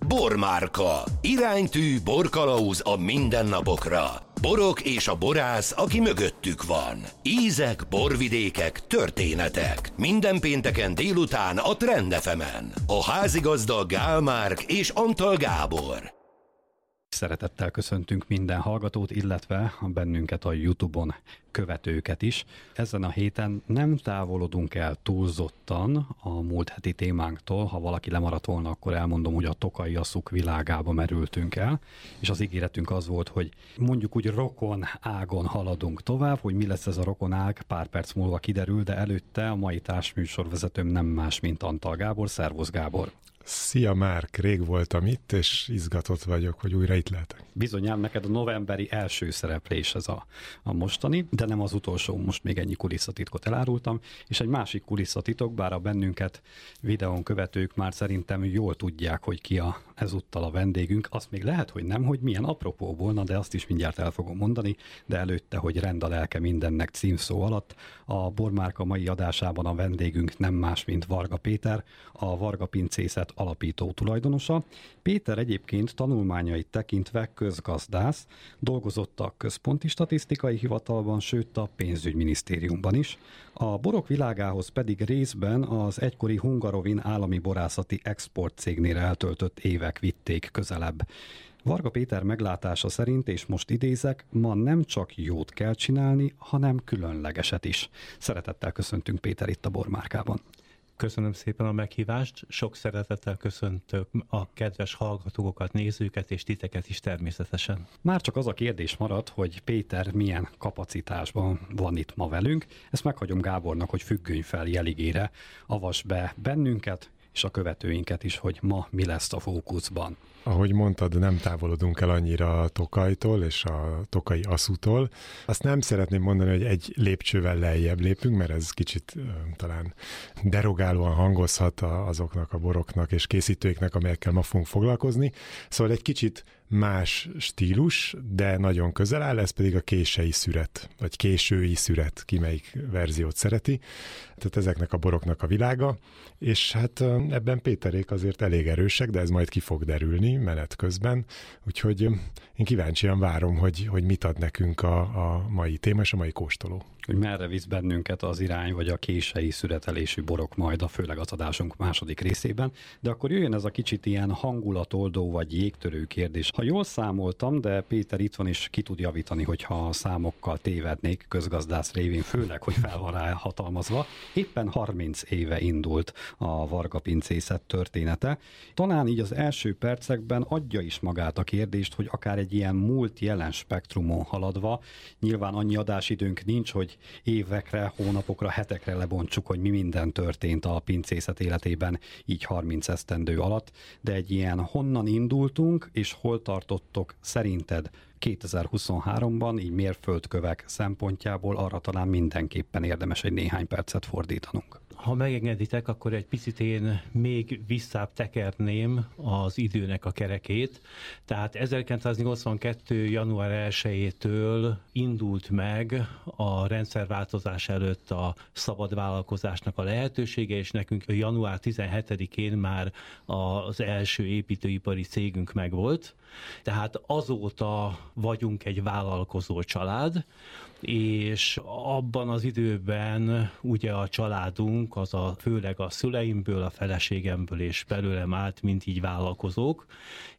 Bormárka. Iránytű, borkalauz a mindennapokra. Borok és a borász, aki mögöttük van. Ízek, borvidékek, történetek. Minden pénteken délután a Trend FM-en. A házigazda Gál Márk és Antal Gábor. Szeretettel köszöntünk minden hallgatót, illetve bennünket a YouTube-on követőket is. Ezen a héten nem távolodunk el túlzottan a múlt heti témánktól. Ha valaki lemaradt volna, akkor elmondom, hogy a tokaji asszuk világába merültünk el, és az ígéretünk az volt, hogy mondjuk úgy rokon ágon haladunk tovább, hogy mi lesz ez a rokon ág, pár perc múlva kiderül, de előtte a mai társműsorvezetőm nem más, mint Antal Gábor. Szervusz, Gábor! Szia Márk, rég voltam itt, és izgatott vagyok, hogy újra itt lehetek. Bizonyám neked a novemberi első szereplés ez a mostani, de nem az utolsó, most még ennyi kulisszatitkot elárultam, és egy másik kulisszatitok, bár a bennünket videón követők már szerintem jól tudják, hogy ki ezúttal a vendégünk, azt még lehet, hogy nem, hogy milyen apropó volna, de azt is mindjárt el fogom mondani, de előtte, hogy rend a lelke mindennek címszó alatt. A Bormárka mai adásában a vendégünk nem más, mint Varga Péter, a Varga Pincészet alapító tulajdonosa. Péter egyébként tanulmányait tekintve közgazdász, dolgozott a Központi Statisztikai Hivatalban, sőt a Pénzügyminisztériumban is. A borok világához pedig részben az egykori Hungarovin állami borászati export cégnél eltöltött évek vitték közelebb. Varga Péter meglátása szerint, és most idézek, ma nem csak jót kell csinálni, hanem különlegeset is. Szeretettel köszöntünk, Péter, itt a Bormárkában. Köszönöm szépen a meghívást, sok szeretettel köszöntök a kedves hallgatókat, nézőket és titeket is természetesen. Már csak az a kérdés maradt, hogy Péter milyen kapacitásban van itt ma velünk. Ezt meghagyom Gábornak, hogy függöny fel jeligére avass be bennünket és a követőinket is, hogy ma mi lesz a fókuszban. Ahogy mondtad, nem távolodunk el annyira a Tokajtól és a tokaji asszútól. Azt nem szeretném mondani, hogy egy lépcsővel lejjebb lépünk, mert ez kicsit talán derogálóan hangozhat azoknak a boroknak és készítőiknek, amelyekkel ma fogunk foglalkozni. Szóval egy kicsit más stílus, de nagyon közel áll, ez pedig a kései szüret, vagy késői szüret, ki melyik verziót szereti. Tehát ezeknek a boroknak a világa, és hát ebben Péterék azért elég erősek, de ez majd ki fog derülni menet közben, úgyhogy én kíváncsian várom, hogy mit ad nekünk a mai téma és a mai kóstoló. Hogy merre visz bennünket az irány, vagy a kései szüretelésű borok majd főleg az adásunk második részében, de akkor jöjjön ez a kicsit ilyen hangulatoldó vagy jégtörő kérdés. Ha jól számoltam, de Péter itt van és ki tud javítani, hogyha a számokkal tévednék, közgazdász révén, főleg, hogy fel van rá hatalmazva. Éppen 30 éve indult a Varga Pincészet története. Talán így az első percekben adja is magát a kérdést, hogy akár egy ilyen múlt-jelen spektrumon haladva, nyilván annyi adásidőnk nincs, hogy évekre, hónapokra, hetekre lebontsuk, hogy mi minden történt a pincészet életében így 30 esztendő alatt, de egy ilyen honnan indultunk, és hol tartottok szerinted 2023-ban, így mérföldkövek szempontjából arra talán mindenképpen érdemes egy néhány percet fordítanunk. Ha megengeditek, akkor egy picit én még visszább tekerném az időnek a kerekét. Tehát 1982. január 1-től indult meg a rendszerváltozás előtt a szabad vállalkozásnak a lehetősége, és nekünk január 17-én már az első építőipari cégünk megvolt. Tehát azóta vagyunk egy vállalkozó család, és abban az időben ugye a családunk az főleg a szüleimből, a feleségemből és belőlem állt, mint így vállalkozók,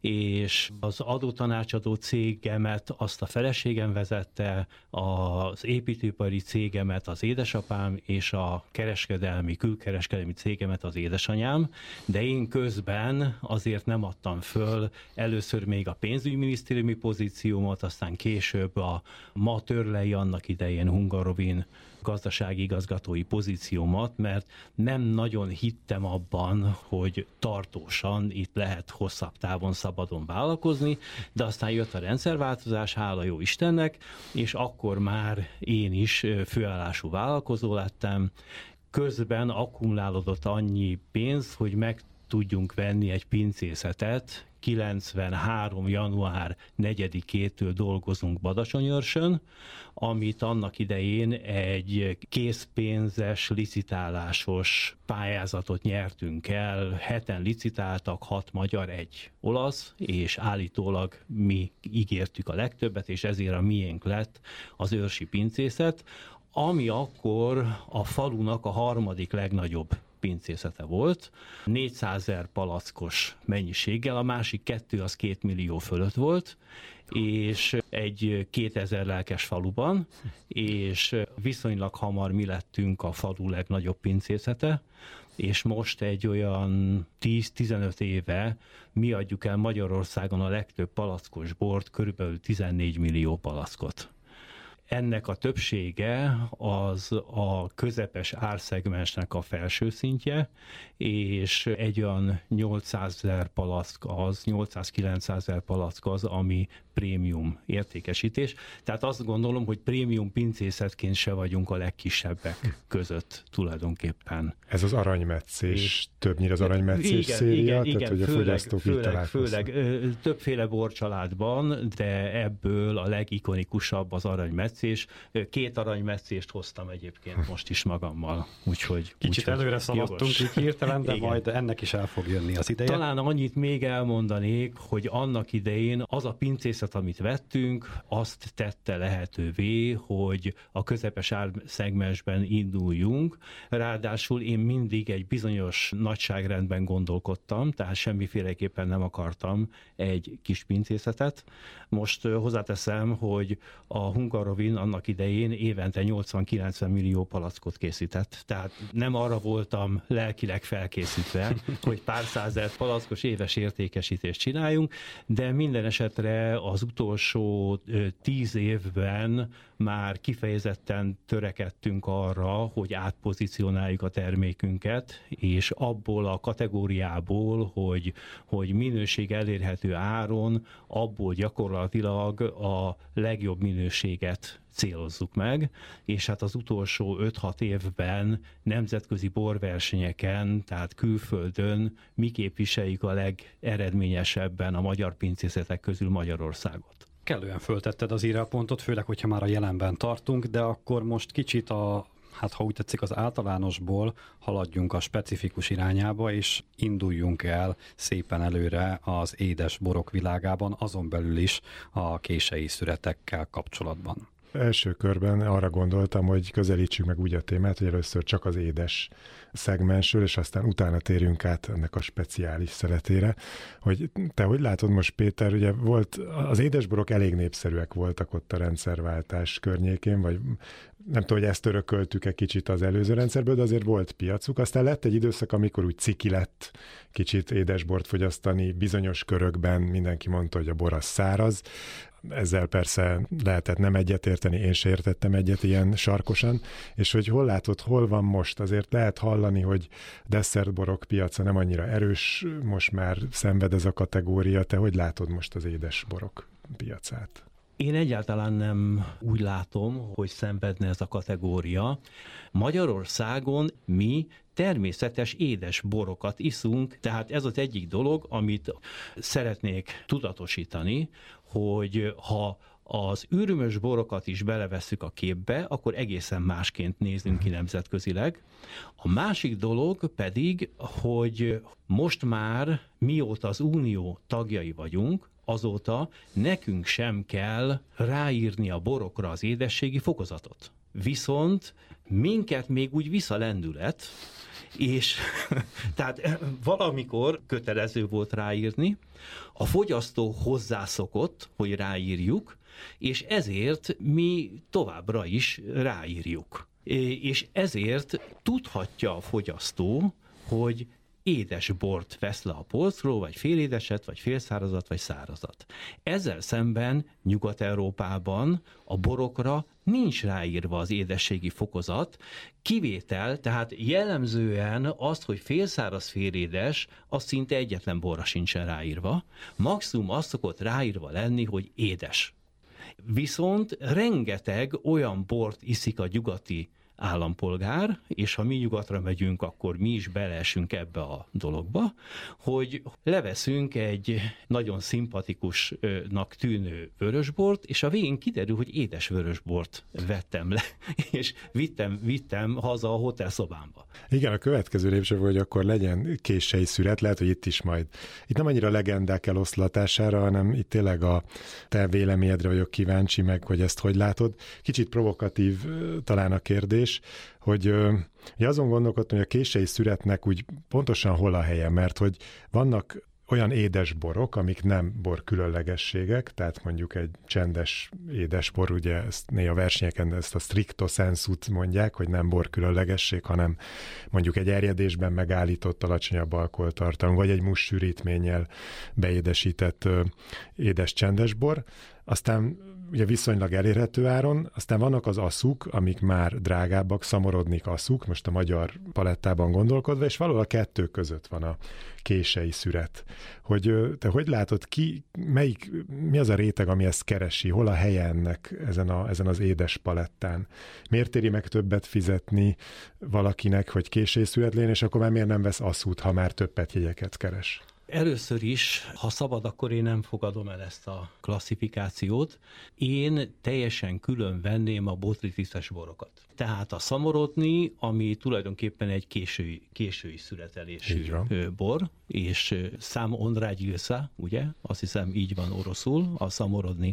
és az adótanácsadó cégemet azt a feleségem vezette, az építőipari cégemet az édesapám, és a külkereskedelmi cégemet az édesanyám, de én közben azért nem adtam föl először még a pénzügyminisztériumi pozíciómat, aztán később a ma Törlei annak idején Hungarovin gazdasági igazgatói pozíciómat, mert nem nagyon hittem abban, hogy tartósan itt lehet hosszabb távon szabadon vállalkozni, de aztán jött a rendszerváltozás, hála jó Istennek, és akkor már én is főállású vállalkozó lettem. Közben akkumulálódott annyi pénz, hogy meg tudjunk venni egy pincészetet. 93. január 4-től dolgozunk Badacsonyőrsön, amit annak idején egy készpénzes, licitálásos pályázatot nyertünk el. 7-en licitáltak, 6 magyar, 1 olasz, és állítólag mi ígértük a legtöbbet, és ezért a miénk lett az őrsi pincészet, ami akkor a falunak a harmadik legnagyobb pincészete volt, 400 000 palackos mennyiséggel, a másik 2 az 2 millió fölött volt, és egy 2000 lelkes faluban, és viszonylag hamar mi lettünk a falu legnagyobb pincészete, és most egy olyan 10-15 éve mi adjuk el Magyarországon a legtöbb palackos bort, körülbelül 14 millió palackot. Ennek a többsége az a közepes árszegmensnek a felső szintje, és egy olyan 800 000 palack az, 800-900 000 palack az, ami prémium értékesítés. Tehát azt gondolom, hogy prémium pincészetként se vagyunk a legkisebbek között tulajdonképpen. Ez az aranymetszés, többnyire az aranymetszés széria, tehát hogy a fogyasztók így találkoznak. Főleg többféle borcsaládban, de ebből a legikonikusabb az aranymetszés. 2 aranymetszést hoztam egyébként most is magammal. Kicsit előre szaladtunk így hirtelen, de igen, majd ennek is el fog jönni az ideje. Talán annyit még elmondanék, hogy annak idején az a pincészet, amit vettünk, azt tette lehetővé, hogy a közepes árszegmensben induljunk. Ráadásul én mindig egy bizonyos nagyságrendben gondolkodtam, tehát semmiféleképpen nem akartam egy kis pincészetet. Most hozzáteszem, hogy a Hungaroring annak idején évente 80-90 millió palackot készített. Tehát nem arra voltam lelkileg felkészítve, hogy pár százezer palackos éves értékesítést csináljunk, de minden esetre az utolsó 10 évben már kifejezetten törekedtünk arra, hogy átpozícionáljuk a termékünket, és abból a kategóriából, hogy minőség elérhető áron, abból gyakorlatilag a legjobb minőséget célozzuk meg, és hát az utolsó 5-6 évben nemzetközi borversenyeken, tehát külföldön mi képviseljük a legeredményesebben a magyar pincészetek közül Magyarországot. Kellően föltetted az íráspontot, főleg, hogyha már a jelenben tartunk, de akkor most kicsit ha úgy tetszik, az általánosból haladjunk a specifikus irányába, és induljunk el szépen előre az édes borok világában, azon belül is a kései szüretekkel kapcsolatban. Első körben arra gondoltam, hogy közelítsük meg úgy a témát, hogy először csak az édes szegmensről, és aztán utána térjünk át ennek a speciális szeletére. Hogy te hogy látod most, Péter, ugye az édesborok elég népszerűek voltak ott a rendszerváltás környékén, vagy nem tudom, hogy ezt örököltük-e kicsit az előző rendszerből, de azért volt piacuk. Aztán lett egy időszak, amikor úgy ciki lett kicsit édesbort fogyasztani, bizonyos körökben mindenki mondta, hogy a bor az száraz. Ezzel persze lehetett nem egyetérteni, én se értettem egyet ilyen sarkosan, és hogy hol látod, hol van most, azért lehet hallani, hogy desszertborok piaca nem annyira erős, most már szenved ez a kategória, te hogy látod most az édesborok piacát? Én egyáltalán nem úgy látom, hogy szenvedne ez a kategória. Magyarországon mi természetes édes borokat iszunk, tehát ez az egyik dolog, amit szeretnék tudatosítani, hogy ha az ürömös borokat is belevesszük a képbe, akkor egészen másként nézünk ki nemzetközileg. A másik dolog pedig, hogy most már mióta az Unió tagjai vagyunk, azóta nekünk sem kell ráírni a borokra az édességi fokozatot. Viszont minket még úgy visz a lendület, és tehát valamikor kötelező volt ráírni, a fogyasztó hozzászokott, hogy ráírjuk, és ezért mi továbbra is ráírjuk. És ezért tudhatja a fogyasztó, hogy édes bort vesz le a polcról, vagy félédeset, vagy félszárazat, vagy szárazat. Ezzel szemben Nyugat-Európában a borokra nincs ráírva az édességi fokozat, kivétel, tehát jellemzően azt, hogy félszáraz, félédes, az szinte egyetlen borra sincsen ráírva. Maximum az szokott ráírva lenni, hogy édes. Viszont rengeteg olyan bort iszik a nyugati állampolgár, és ha mi nyugatra megyünk, akkor mi is beleesünk ebbe a dologba, hogy leveszünk egy nagyon szimpatikusnak tűnő vörösbort, és a végén kiderül, hogy édes vörösbort vettem le, és vittem haza a hotelszobámba. Igen, a következő lépcső, hogy akkor legyen kései szüret, lehet, hogy itt nem annyira legendák eloszlatására, hanem itt tényleg a te véleményedre vagyok kíváncsi meg, hogy ezt hogy látod. Kicsit provokatív talán a kérdés, hogy azon gondolkodtam, hogy a kései szüretnek úgy pontosan hol a helye, mert hogy vannak olyan édes borok, amik nem bor különlegességek, tehát mondjuk egy csendes édes bor, ugye ezt néha a versenyeken ezt a stricto sensut mondják, hogy nem bor különlegesség, hanem mondjuk egy erjedésben megállított alacsonyabb alkoholtartalom, vagy egy muss sűrítménnyel beédesített édes csendes bor. Aztán ugye viszonylag elérhető áron, aztán vannak az asszuk, amik már drágábbak, szamorodnik asszuk, most a magyar palettában gondolkodva, és valahol a kettő között van a kései szüret. Hogy te hogy látod ki, mi az a réteg, ami ezt keresi, hol a helye ennek ezen az édes palettán? Miért éri meg többet fizetni valakinek, hogy kései szüret legyen, és akkor már miért nem vesz asszút, ha már több petjegyeket keres? Először is, ha szabad, akkor én nem fogadom el ezt a klasszifikációt. Én teljesen külön venném a botrytises borokat. Tehát a szamorodni, ami tulajdonképpen egy késői születelésű bor, és szám Ondrágy-Ilsa, ugye? Azt hiszem így van oroszul, a szamorodni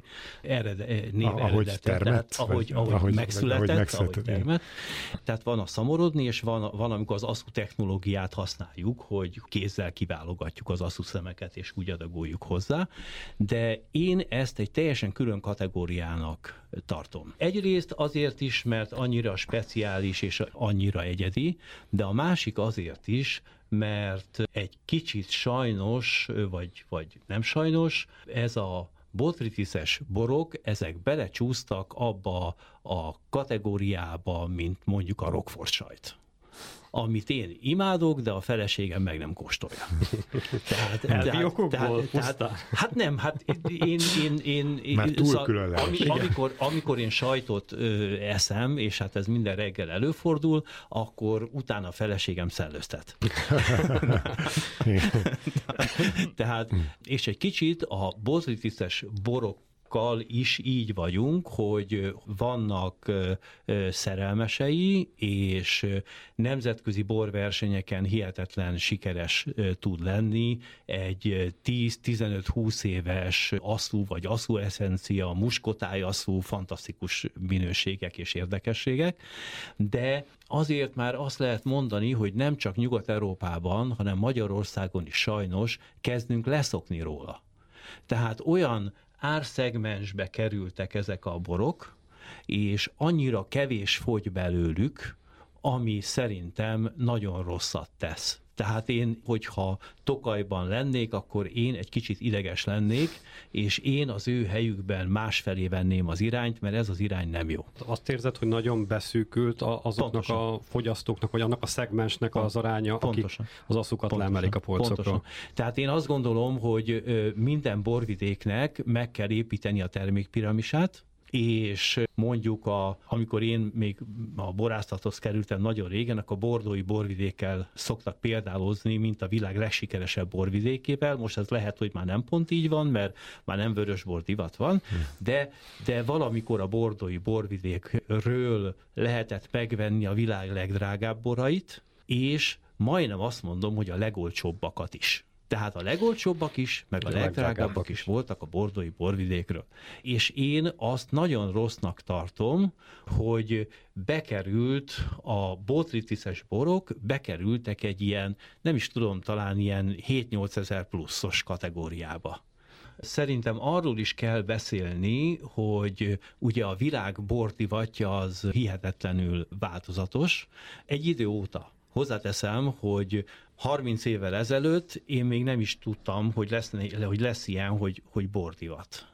név eredete, ahogy megszületett, ahogy termett. Tehát van a szamorodni, és van amikor az asszú technológiát használjuk, hogy kézzel kiválogatjuk az asszúszemeket, és úgy adagoljuk hozzá, de én ezt egy teljesen külön kategóriának tartom. Egyrészt azért is, mert annyira speciális és annyira egyedi, de a másik azért is, mert egy kicsit sajnos, vagy nem sajnos, ez a botrytises borok, ezek belecsúsztak abba a kategóriába, mint mondjuk a Roquefort sajt, amit én imádok, de a feleségem meg nem kóstolja. Hát nem, én már túl különleges. Amikor én sajtot eszem, és hát ez minden reggel előfordul, akkor utána a feleségem szellőztet. Tehát, és egy kicsit a botrytises borok is így vagyunk, hogy vannak szerelmesei, és nemzetközi borversenyeken hihetetlen sikeres tud lenni egy 10-15-20 éves asszú vagy asszú eszencia, muskotály asszú, fantasztikus minőségek és érdekességek, de azért már azt lehet mondani, hogy nem csak Nyugat-Európában, hanem Magyarországon is sajnos kezdünk leszokni róla. Tehát olyan árszegmensbe kerültek ezek a borok, és annyira kevés fogy belőlük, ami szerintem nagyon rosszat tesz. Tehát én, hogyha Tokajban lennék, akkor én egy kicsit ideges lennék, és én az ő helyükben másfelé venném az irányt, mert ez az irány nem jó. Azt érzed, hogy nagyon beszűkült azoknak Pontosan. A fogyasztóknak, vagy annak a szegmensnek az aránya, akik az asszukat leemelik a polcokról? Pontosan. Tehát én azt gondolom, hogy minden borvidéknek meg kell építeni a termékpiramisát, és mondjuk amikor én még a borászathoz kerültem nagyon régen, akkor a bordói borvidékkel szoktak példálozni, mint a világ legsikeresebb borvidékével. Most ez lehet, hogy már nem pont így van, mert már nem vörösbor divat van, de valamikor a bordói borvidékről lehetett megvenni a világ legdrágább borait, és majdnem azt mondom, hogy a legolcsóbbakat is. Tehát a legolcsóbbak is, meg a legdrágábbak is voltak a bordói borvidékről. És én azt nagyon rossznak tartom, hogy bekerült a botrytises borok, bekerültek egy ilyen, nem is tudom, talán ilyen 7-8 ezer pluszos kategóriába. Szerintem arról is kell beszélni, hogy ugye a világ bordivatja az hihetetlenül változatos. Egy idő óta. Hozzáteszem, hogy 30 évvel ezelőtt én még nem is tudtam, hogy lesz ilyen, hogy bordivat.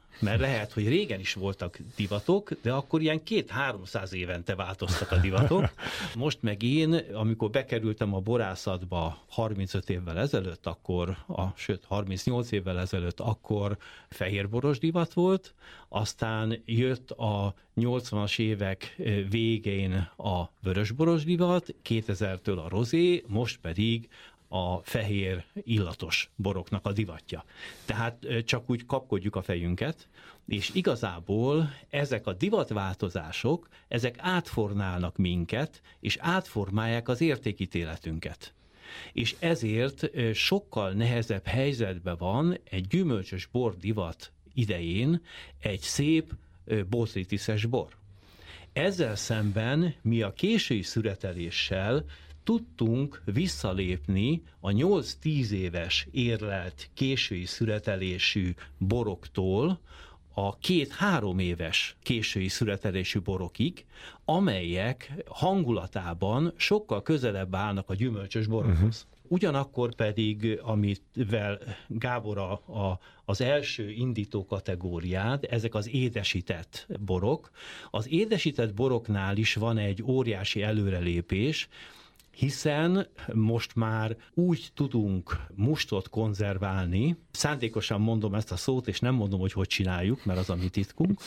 Mert lehet, hogy régen is voltak divatok, de akkor ilyen 200-300 évente változtak a divatok. Most meg én, amikor bekerültem a borászatba 35 évvel ezelőtt, sőt 38 évvel ezelőtt, akkor fehérboros divat volt, aztán jött a 80-as évek végén a vörösboros divat, 2000-től a rozé, most pedig a fehér illatos boroknak a divatja. Tehát csak úgy kapkodjuk a fejünket, és igazából ezek a divatváltozások, ezek átformálnak minket, és átformálják az értékítéletünket. És ezért sokkal nehezebb helyzetben van egy gyümölcsös bor divat idején egy szép botrytiszes bor. Ezzel szemben mi a késői szüreteléssel tudtunk visszalépni a 8-10 éves érlelt késői szüretelésű boroktól a 2-3 éves késői szüretelésű borokig, amelyek hangulatában sokkal közelebb állnak a gyümölcsös borokhoz. Ugyanakkor pedig, amivel Gábor az első indító kategóriád, ezek az édesített borok. Az édesített boroknál is van egy óriási előrelépés, hiszen most már úgy tudunk mustot konzerválni, szándékosan mondom ezt a szót, és nem mondom, hogy csináljuk, mert az a mi titkunk,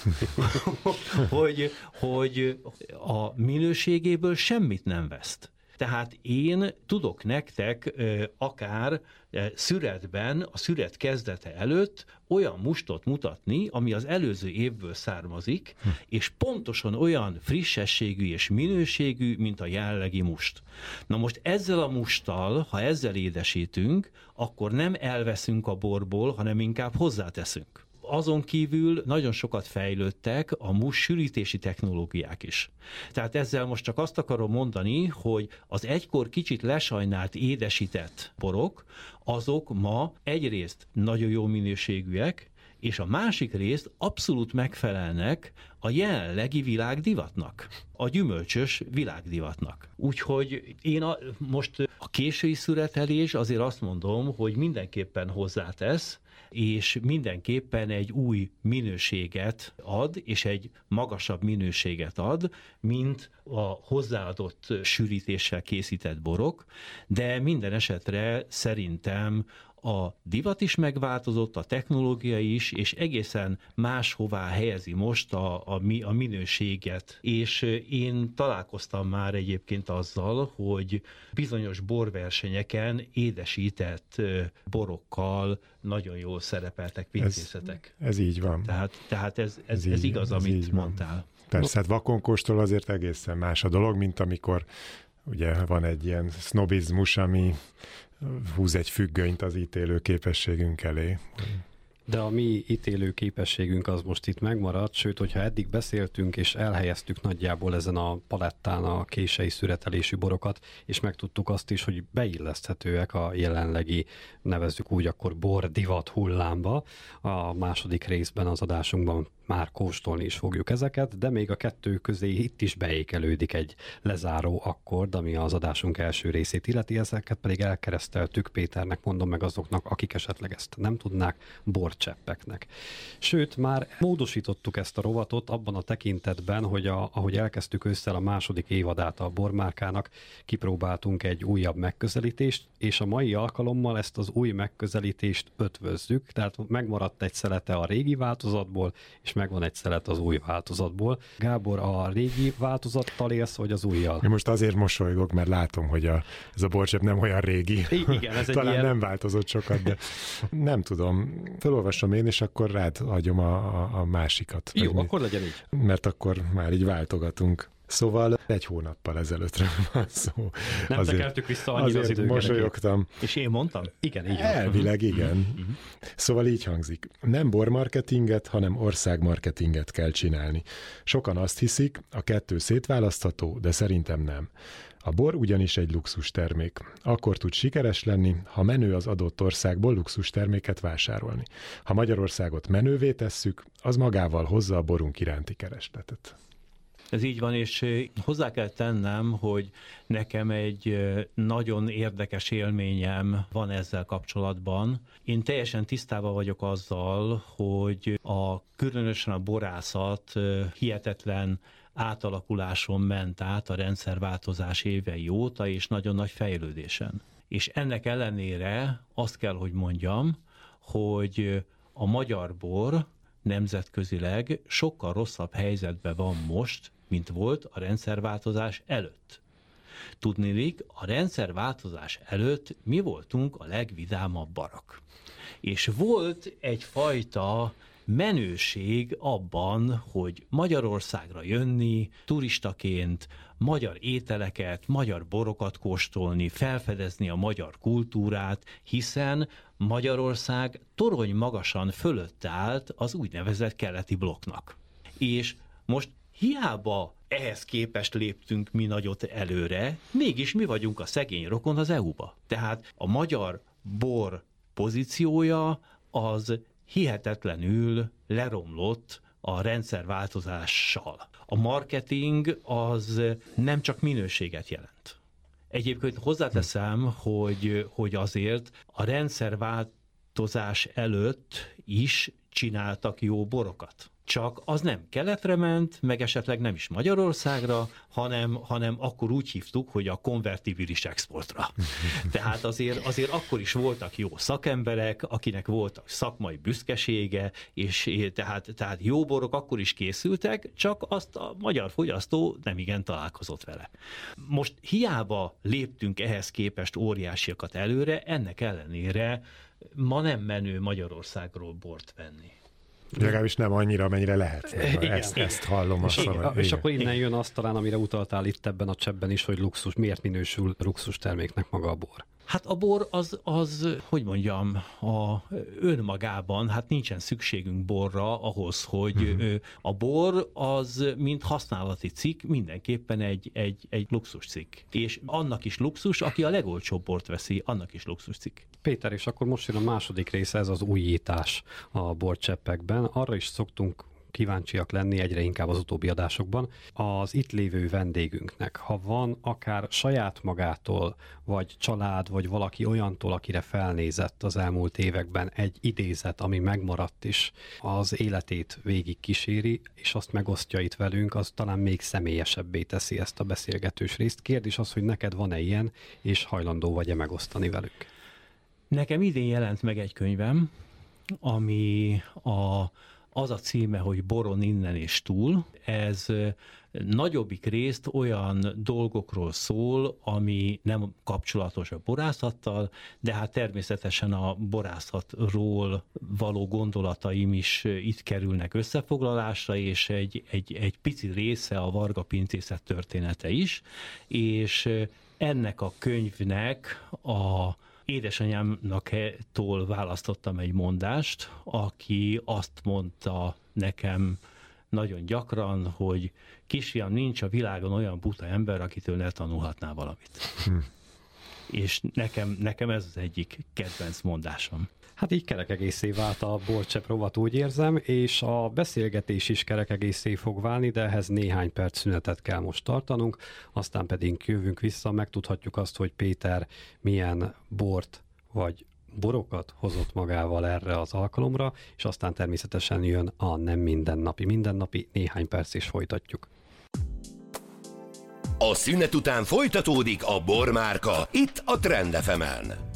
hogy a minőségéből semmit nem veszt. Tehát én tudok nektek akár szüretben, a szüret kezdete előtt olyan mustot mutatni, ami az előző évből származik, és pontosan olyan frissességű és minőségű, mint a jelenlegi must. Na most ezzel a musttal, ha ezzel édesítünk, akkor nem elveszünk a borból, hanem inkább hozzáteszünk. Azon kívül nagyon sokat fejlődtek a must sűrítési technológiák is. Tehát ezzel most csak azt akarom mondani, hogy az egykor kicsit lesajnált édesített borok, azok ma egyrészt nagyon jó minőségűek, és a másik részt abszolút megfelelnek a jelenlegi világdivatnak, a gyümölcsös világdivatnak. Úgyhogy én most a késői szüretelés azért azt mondom, hogy mindenképpen hozzátesz, és mindenképpen egy új minőséget ad, és egy magasabb minőséget ad, mint a hozzáadott sűrítéssel készített borok, de minden esetre szerintem a divat is megváltozott, a technológia is, és egészen máshová helyezi most a minőséget. És én találkoztam már egyébként azzal, hogy bizonyos borversenyeken édesített borokkal nagyon jól szerepeltek pincészetek. Ez így van. Tehát ez igaz, amit mondtál. Persze, hát vakonkóstól azért egészen más a dolog, mint amikor ugye van egy ilyen sznobizmus, ami húz egy függönyt az ítélő képességünk elé. De a mi ítélő képességünk az most itt megmaradt, sőt, hogyha eddig beszéltünk és elhelyeztük nagyjából ezen a palettán a kései szüretelésű borokat, és megtudtuk azt is, hogy beilleszthetőek a jelenlegi, nevezzük úgy akkor bor divat hullámba. A második részben az adásunkban már kóstolni is fogjuk ezeket, de még a kettő közé itt is beékelődik egy lezáró akkord, ami az adásunk első részét illeti, ezeket pedig elkereszteltük, Péternek mondom meg azoknak, akik esetleg ezt nem tudnák, borcseppeknek. Sőt, már módosítottuk ezt a rovatot abban a tekintetben, hogy ahogy elkezdtük ősszel a második évadát a bormárkának, kipróbáltunk egy újabb megközelítést, és a mai alkalommal ezt az új megközelítést ötvözzük, tehát megmaradt egy szelete a régi változatból, és megvan egy szelet az új változatból. Gábor, a régi változattal élsz, vagy az újjal? Én most azért mosolygok, mert látom, hogy ez a borcsepp nem olyan régi. Igen, ez talán nem változott sokat, de nem tudom. Felolvasom én, és akkor rád hagyom a másikat. Jó, akkor legyen így. Mert akkor már így váltogatunk. Szóval 1 hónappal ezelőttről van szó. Nem tekertük vissza annyira az időket. Mosolyogtam. És én mondtam? Igen, így van. Elvileg igen. Szóval így hangzik. Nem bormarketinget, hanem országmarketinget kell csinálni. Sokan azt hiszik, a kettő szétválasztható, de szerintem nem. A bor ugyanis egy luxustermék. Akkor tud sikeres lenni, ha menő az adott országból luxusterméket vásárolni. Ha Magyarországot menővé tesszük, az magával hozza a borunk iránti keresletet. Ez így van, és hozzá kell tennem, hogy nekem egy nagyon érdekes élményem van ezzel kapcsolatban. Én teljesen tisztában vagyok azzal, hogy különösen a borászat hihetetlen átalakuláson ment át a rendszerváltozás évei óta, és nagyon nagy fejlődésen. És ennek ellenére azt kell, hogy mondjam, hogy a magyar bor nemzetközileg sokkal rosszabb helyzetben van most, mint volt a rendszerváltozás előtt. Tudniillik, a rendszerváltozás előtt mi voltunk a legvidámabbak. És volt egyfajta menőség abban, hogy Magyarországra jönni, turistaként, magyar ételeket, magyar borokat kóstolni, felfedezni a magyar kultúrát, hiszen Magyarország torony magasan fölött állt az úgynevezett keleti blokknak. És most hiába ehhez képest léptünk mi nagyot előre, mégis mi vagyunk a szegény rokon az EU-ba. Tehát a magyar bor pozíciója az hihetetlenül leromlott a rendszerváltozással. A marketing az nem csak minőséget jelent. Egyébként hozzáteszem, hogy azért a rendszerváltozás előtt is csináltak jó borokat. Csak az nem keletre ment, meg esetleg nem is Magyarországra, hanem akkor úgy hívtuk, hogy a konvertibilis exportra. Tehát azért akkor is voltak jó szakemberek, akinek voltak szakmai büszkesége, és tehát jó borok akkor is készültek, csak azt a magyar fogyasztó nem igen találkozott vele. Most hiába léptünk ehhez képest óriásiakat előre, ennek ellenére ma nem menő Magyarországról bort venni. Legalábbis nem annyira, amennyire lehet. Ezt hallom. És akkor innen jön az talán, amire utaltál itt ebben a cseppben is, hogy luxus. Miért minősül luxus terméknek maga a bor? Hát a bor az, hogy mondjam, önmagában, hát nincsen szükségünk borra ahhoz, hogy a bor az, mint használati cikk, mindenképpen egy luxus cikk. És annak is luxus, aki a legolcsóbb bort veszi, annak is luxus cikk. Péter, és akkor most jön a második része, ez az újítás a borcseppekben. Arra is szoktunk kíváncsiak lenni egyre inkább az utóbbi adásokban. Az itt lévő vendégünknek, ha van akár saját magától, vagy család, vagy valaki olyantól, akire felnézett az elmúlt években egy idézet, ami megmaradt is, az életét végig kíséri, és azt megosztja itt velünk, az talán még személyesebbé teszi ezt a beszélgetős részt. Kérdés az, hogy neked van-e ilyen, és hajlandó vagy-e megosztani velük? Nekem idén jelent meg egy könyvem, ami az a címe, hogy Boron innen és túl. Ez nagyobbik részt olyan dolgokról szól, ami nem kapcsolatos a borászattal, de hát természetesen a borászatról való gondolataim is itt kerülnek összefoglalásra, és egy pici része a Varga pincészet története is, és ennek a könyvnek édesanyámtól választottam egy mondást, aki azt mondta nekem nagyon gyakran, hogy kisfiam, nincs a világon olyan buta ember, akitől ne tanulhatná valamit. És nekem ez az egyik kedvenc mondásom. Hát így kerekegészé vált a borcsepp rovat, úgy érzem, és a beszélgetés is kerekegészé fog válni, de ehhez néhány perc szünetet kell most tartanunk, aztán pedig jövünk vissza, megtudhatjuk azt, hogy Péter milyen bort vagy borokat hozott magával erre az alkalomra, és aztán természetesen jön a nem mindennapi, néhány perc is folytatjuk. A szünet után folytatódik a Bormárka, itt a Trend FM-en.